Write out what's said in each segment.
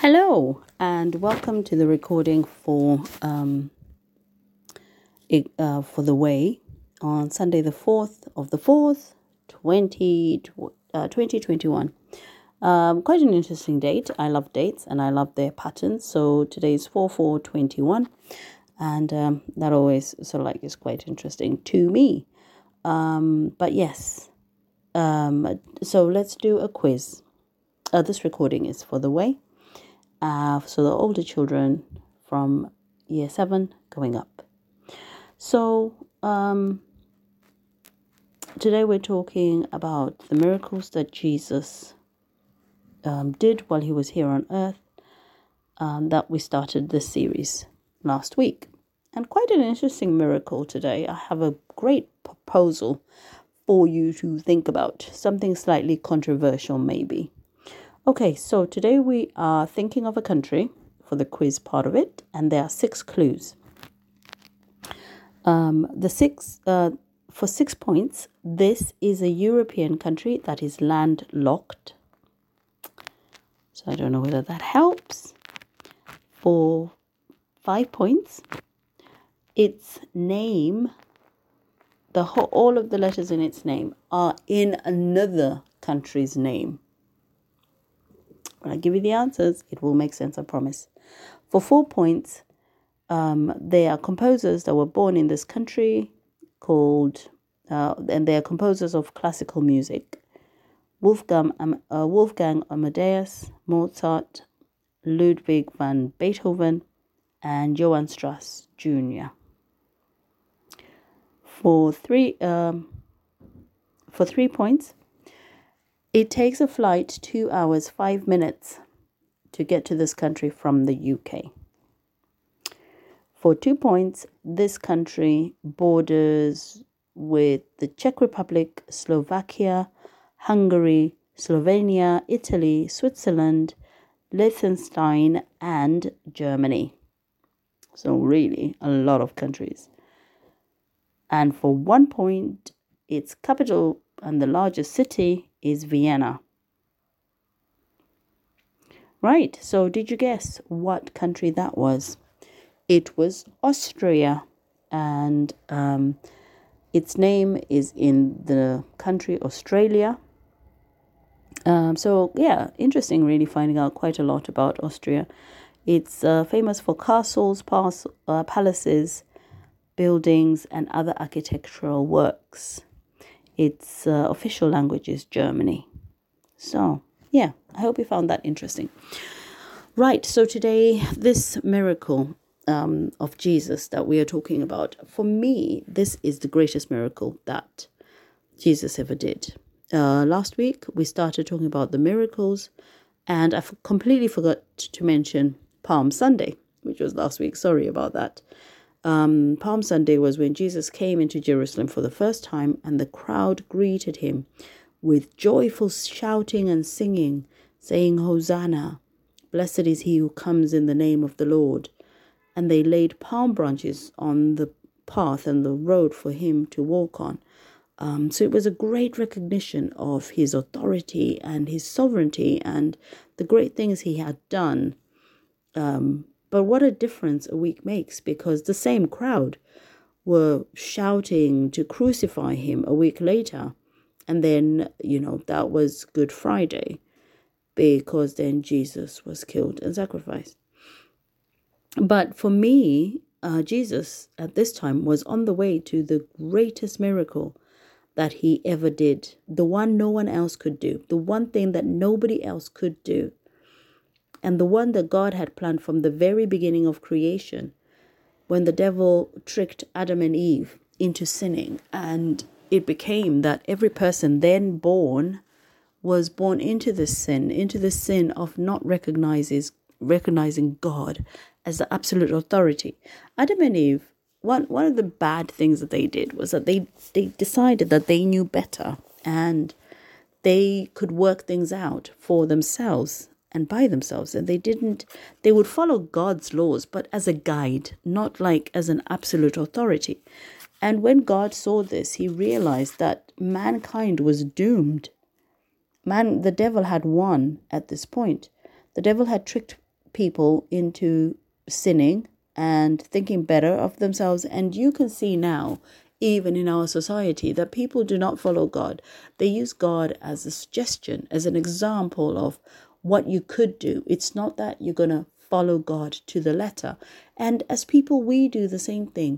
Hello and welcome to the recording for the Way on Sunday the 4th of the 4th, 2021. Quite an interesting date. I love dates and I love their patterns. So today is 4/4/21 and that always is quite interesting to me. But yes, so let's do a quiz. This recording is for the Way. So the older children from year 7 going up. So today we're talking about the miracles that Jesus did while he was here on earth, that we started this series last week. And quite an interesting miracle today. I have a great proposal for you to think about, something slightly controversial maybe. Okay, so today we are thinking of a country for the quiz part of it, and there are 6 clues. For 6 points, this is a European country that is landlocked. So I don't know whether that helps. For 5 points, its name, all of the letters in its name are in another country's name. When I give you the answers, it will make sense, I promise. For 4 points, they are composers that were born in this country and they are composers of classical music. Wolfgang Amadeus Mozart, Ludwig van Beethoven, and Johann Strauss Jr. For 3 points, it takes a flight 2 hours 5 minutes to get to this country from the UK. For 2 points, this country borders with the Czech Republic, Slovakia, Hungary, Slovenia, Italy, Switzerland, Liechtenstein, and Germany. So really a lot of countries. And for 1 point, its capital and the largest city is Vienna. Right, so did you guess what country that was? It was Austria, and its name is in the country Australia. So yeah, interesting really finding out quite a lot about Austria. It's famous for castles, palaces, buildings, and other architectural works. Its official language is Germany. So yeah, I hope you found that interesting. Right, so today, this miracle of Jesus that we are talking about, for me, this is the greatest miracle that Jesus ever did. Last week, we started talking about the miracles, and I completely forgot to mention Palm Sunday, which was last week. Sorry about that. Palm Sunday was when Jesus came into Jerusalem for the first time, and the crowd greeted him with joyful shouting and singing, saying, "Hosanna! Blessed is he who comes in the name of the Lord." And they laid palm branches on the path and the road for him to walk on. So it was a great recognition of his authority and his sovereignty and the great things he had done. But what a difference a week makes, because the same crowd were shouting to crucify him a week later. And then, that was Good Friday, because then Jesus was killed and sacrificed. But for me, Jesus at this time was on the way to the greatest miracle that he ever did, the one no one else could do, the one thing that nobody else could do, and the one that God had planned from the very beginning of creation, when the devil tricked Adam and Eve into sinning, and it became that every person then born was born into the sin of not recognizing God as the absolute authority. Adam and Eve, one of the bad things that they did was that they decided that they knew better and they could work things out for themselves and by themselves, and they would follow God's laws, but as a guide, not like as an absolute authority. And when God saw this, he realized that mankind was doomed. The devil had won at this point. The devil had tricked people into sinning and thinking better of themselves. And you can see now, even in our society, that people do not follow God. They use God as a suggestion, as an example of what you could do. It's not that you're going to follow God to the letter. And as people, we do the same thing.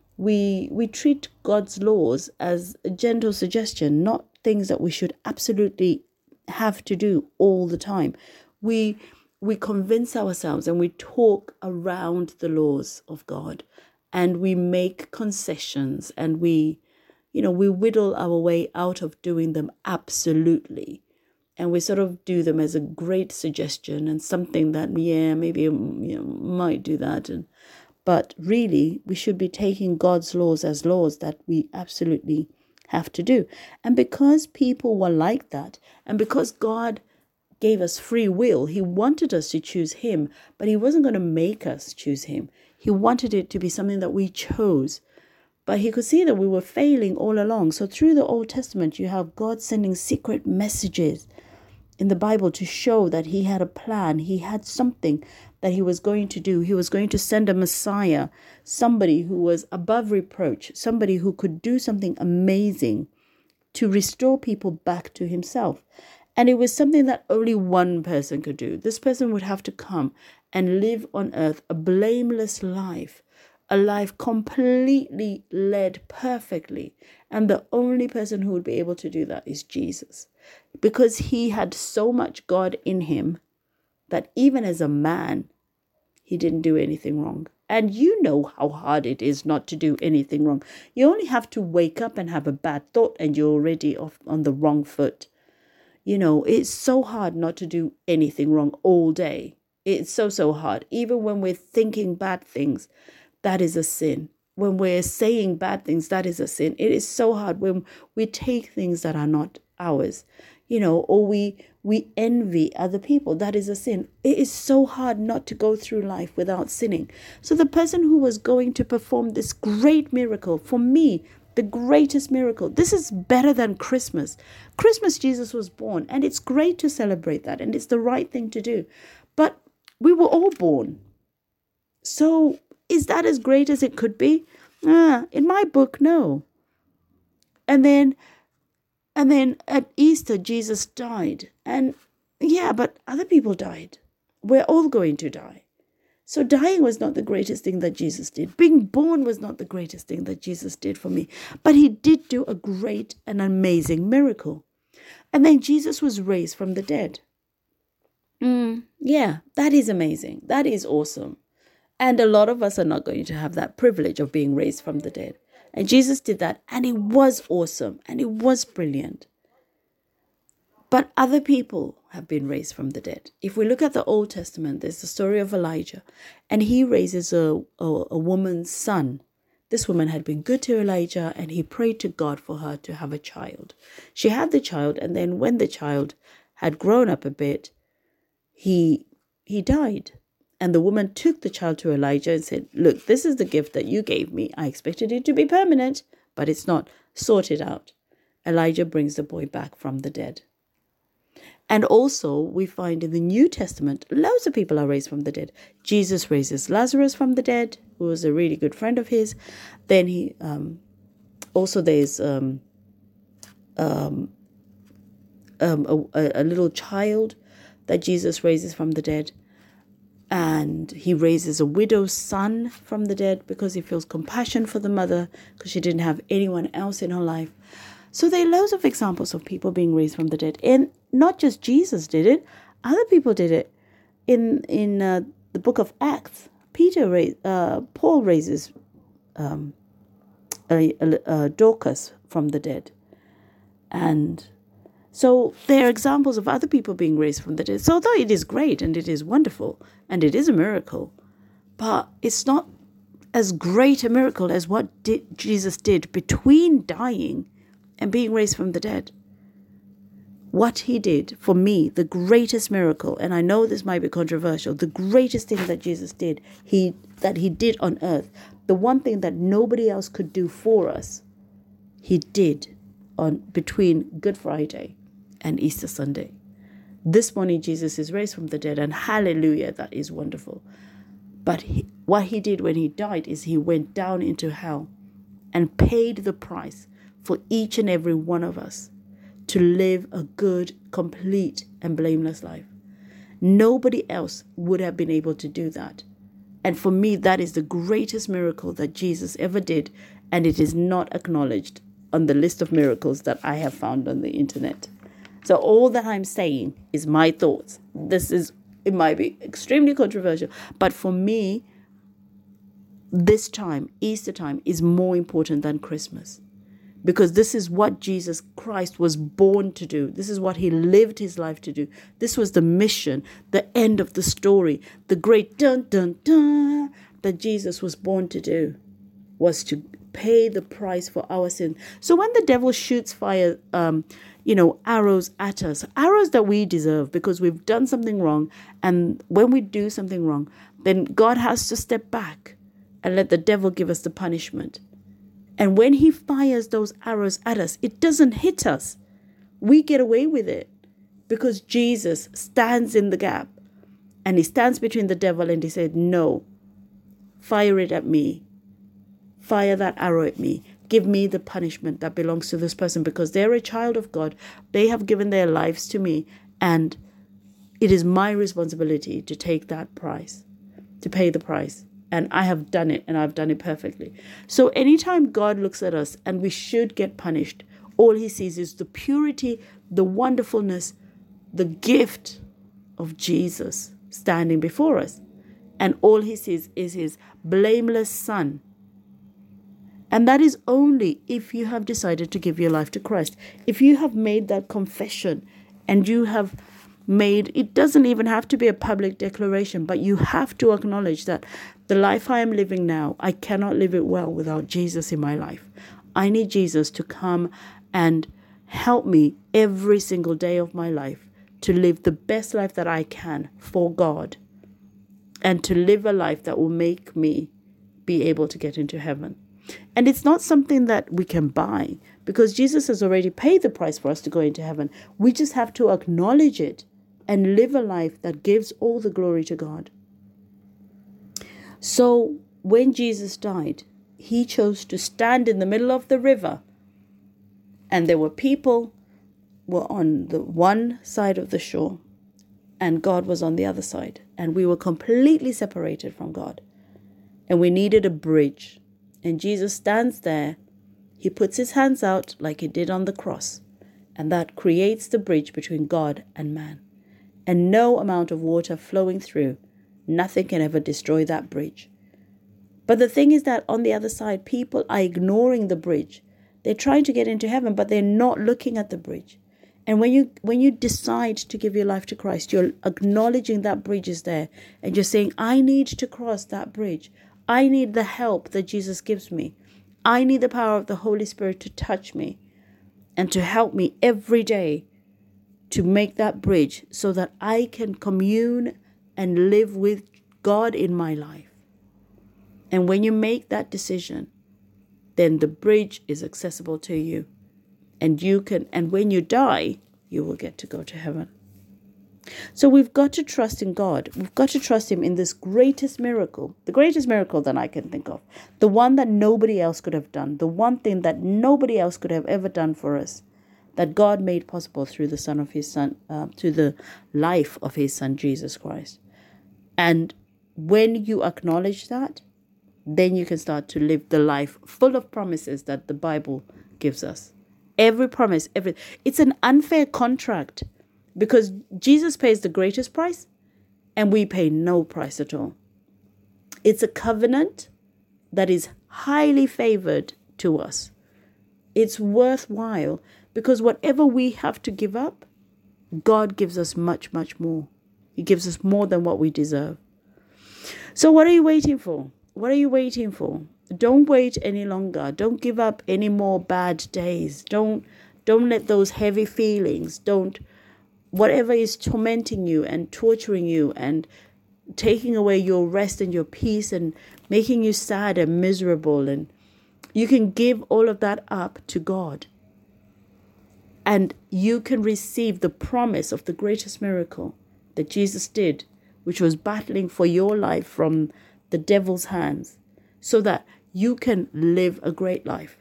We treat God's laws as a gentle suggestion, not things that we should absolutely have to do all the time. We convince ourselves and we talk around the laws of God, and we make concessions, and we whittle our way out of doing them absolutely. And we sort of do them as a great suggestion and something that, maybe might do that. But really, we should be taking God's laws as laws that we absolutely have to do. And because people were like that, and because God gave us free will, he wanted us to choose him, but he wasn't going to make us choose him. He wanted it to be something that we chose. But he could see that we were failing all along. So through the Old Testament, you have God sending secret messages in the Bible to show that he had a plan. He had something that he was going to do. He was going to send a Messiah, somebody who was above reproach, somebody who could do something amazing to restore people back to himself. And it was something that only one person could do. This person would have to come and live on earth a blameless life, a life completely led perfectly. And the only person who would be able to do that is Jesus, because he had so much God in him that even as a man, he didn't do anything wrong. And you know how hard it is not to do anything wrong. You only have to wake up and have a bad thought and you're already off on the wrong foot. It's so hard not to do anything wrong all day. It's so hard. Even when we're thinking bad things, that is a sin. When we're saying bad things, that is a sin. It is so hard when we take things that are not ours, or we envy other people. That is a sin. It is so hard not to go through life without sinning. So the person who was going to perform this great miracle, for me, the greatest miracle, this is better than Christmas. Christmas, Jesus was born, and it's great to celebrate that, and it's the right thing to do. But we were all born. So is that as great as it could be? In my book, no. And then at Easter, Jesus died. And but other people died. We're all going to die. So dying was not the greatest thing that Jesus did. Being born was not the greatest thing that Jesus did for me. But he did do a great and amazing miracle. And then Jesus was raised from the dead. That is amazing. That is awesome. And a lot of us are not going to have that privilege of being raised from the dead. And Jesus did that, and it was awesome, and it was brilliant. But other people have been raised from the dead. If we look at the Old Testament, there's the story of Elijah, and he raises a woman's son. This woman had been good to Elijah, and he prayed to God for her to have a child. She had the child, and then when the child had grown up a bit, he died. And the woman took the child to Elijah and said, "Look, this is the gift that you gave me. I expected it to be permanent, but it's not. Sort it out." Elijah brings the boy back from the dead. And also we find in the New Testament, loads of people are raised from the dead. Jesus raises Lazarus from the dead, who was a really good friend of his. Then he also there's a little child that Jesus raises from the dead. And he raises a widow's son from the dead because he feels compassion for the mother because she didn't have anyone else in her life. So there are loads of examples of people being raised from the dead. And not just Jesus did it, other people did it. In the book of Acts, Paul raises Dorcas from the dead. And so there are examples of other people being raised from the dead. So although it is great and it is wonderful and it is a miracle, but it's not as great a miracle as what Jesus did between dying and being raised from the dead. What he did, for me, the greatest miracle, and I know this might be controversial, the greatest thing that Jesus did, that he did on earth, the one thing that nobody else could do for us, he did between Good Friday and Easter Sunday. This morning, Jesus is raised from the dead, and hallelujah, that is wonderful. But what he did when he died is he went down into hell and paid the price for each and every one of us to live a good, complete, and blameless life. Nobody else would have been able to do that. And for me, that is the greatest miracle that Jesus ever did, and it is not acknowledged on the list of miracles that I have found on the internet. So all that I'm saying is my thoughts. It might be extremely controversial, but for me, this time, Easter time, is more important than Christmas. Because this is what Jesus Christ was born to do. This is what he lived his life to do. This was the mission, the end of the story, the great dun dun dun that Jesus was born to do, was to pay the price for our sin. So when the devil shoots fire, arrows at us, arrows that we deserve because we've done something wrong, and when we do something wrong, then God has to step back and let the devil give us the punishment. And when he fires those arrows at us, it doesn't hit us. We get away with it because Jesus stands in the gap, and he stands between the devil and he said, no, fire it at me. Fire that arrow at me. Give me the punishment that belongs to this person because they're a child of God. They have given their lives to me, and it is my responsibility to take that price, to pay the price. And I have done it, and I've done it perfectly. So anytime God looks at us and we should get punished, all he sees is the purity, the wonderfulness, the gift of Jesus standing before us. And all he sees is his blameless son. And that is only if you have decided to give your life to Christ. If you have made that confession and you have it doesn't even have to be a public declaration, but you have to acknowledge that the life I am living now, I cannot live it well without Jesus in my life. I need Jesus to come and help me every single day of my life to live the best life that I can for God, and to live a life that will make me be able to get into heaven. And it's not something that we can buy, because Jesus has already paid the price for us to go into heaven. We just have to acknowledge it and live a life that gives all the glory to God. So when Jesus died, he chose to stand in the middle of the river, and there were people were on the one side of the shore and God was on the other side, and we were completely separated from God, and we needed a bridge. And Jesus stands there. He puts his hands out like he did on the cross, and that creates the bridge between God and man. And no amount of water flowing through, nothing can ever destroy that bridge. But the thing is that on the other side, people are ignoring the bridge. They're trying to get into heaven, but they're not looking at the bridge. And when you decide to give your life to Christ, you're acknowledging that bridge is there, and you're saying, I need to cross that bridge. I need the help that Jesus gives me. I need the power of the Holy Spirit to touch me and to help me every day to make that bridge so that I can commune and live with God in my life. And when you make that decision, then the bridge is accessible to you. And when you die, you will get to go to heaven. So we've got to trust in God. We've got to trust him in this greatest miracle, the greatest miracle that I can think of, the one that nobody else could have done, the one thing that nobody else could have ever done for us, that God made possible through the through the life of his son, Jesus Christ. And when you acknowledge that, then you can start to live the life full of promises that the Bible gives us. Every promise, it's an unfair contract, because Jesus pays the greatest price and we pay no price at all. It's a covenant that is highly favored to us. It's worthwhile because whatever we have to give up, God gives us much, much more. He gives us more than what we deserve. So what are you waiting for? What are you waiting for? Don't wait any longer. Don't give up any more bad days. Don't let those heavy feelings, whatever is tormenting you and torturing you and taking away your rest and your peace and making you sad and miserable, and you can give all of that up to God. And you can receive the promise of the greatest miracle that Jesus did, which was battling for your life from the devil's hands, so that you can live a great life.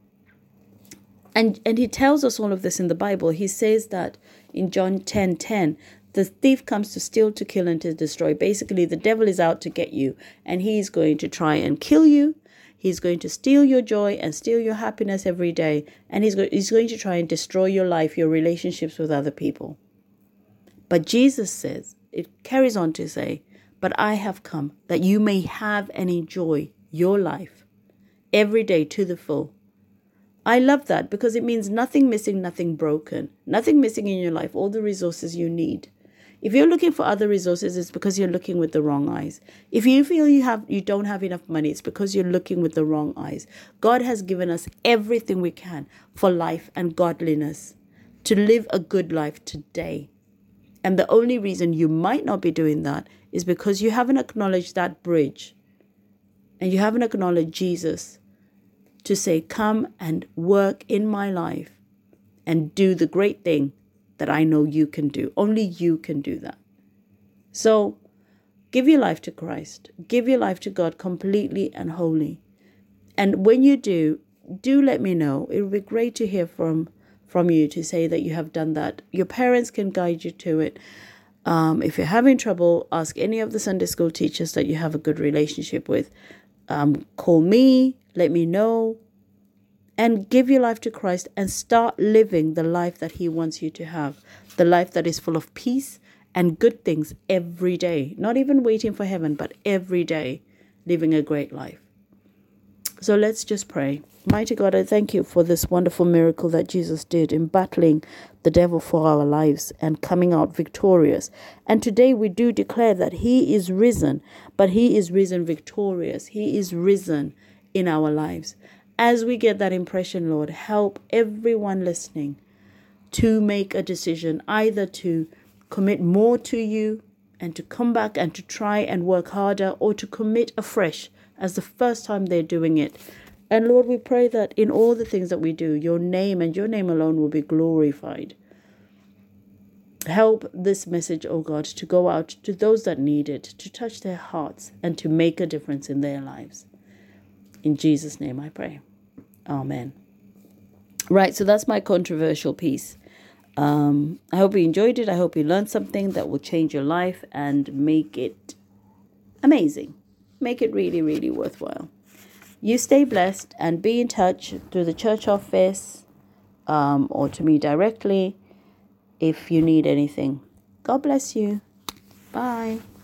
And he tells us all of this in the Bible. He says that in John 10:10, the thief comes to steal, to kill, and to destroy. Basically, the devil is out to get you, and he's going to try and kill you. He's going to steal your joy and steal your happiness every day. And he's going to try and destroy your life, your relationships with other people. But Jesus says, it carries on to say, but I have come that you may have and enjoy your life every day to the full. I love that, because it means nothing missing, nothing broken, nothing missing in your life, all the resources you need. If you're looking for other resources, it's because you're looking with the wrong eyes. If you feel you don't have enough money, it's because you're looking with the wrong eyes. God has given us everything we can for life and godliness, to live a good life today. And the only reason you might not be doing that is because you haven't acknowledged that bridge, and you haven't acknowledged Jesus to say, come and work in my life and do the great thing that I know you can do. Only you can do that. So give your life to Christ. Give your life to God completely and wholly. And when you do let me know. It would be great to hear from you to say that you have done that. Your parents can guide you to it. If you're having trouble, ask any of the Sunday school teachers that you have a good relationship with. Call me, let me know, and give your life to Christ and start living the life that he wants you to have. The life that is full of peace and good things every day. Not even waiting for heaven, but every day living a great life. So let's just pray. Mighty God, I thank you for this wonderful miracle that Jesus did in battling the devil for our lives and coming out victorious. And today we do declare that he is risen, but he is risen victorious. He is risen in our lives. As we get that impression, Lord, help everyone listening to make a decision, either to commit more to you and to come back and to try and work harder, or to commit afresh as the first time they're doing it. And Lord, we pray that in all the things that we do, your name and your name alone will be glorified. Help this message, oh God, to go out to those that need it, to touch their hearts and to make a difference in their lives. In Jesus' name I pray. Amen. Right, so that's my controversial piece. I hope you enjoyed it. I hope you learned something that will change your life and make it amazing. Make it really, really worthwhile. You stay blessed and be in touch through the church office or to me directly if you need anything. God bless you. Bye.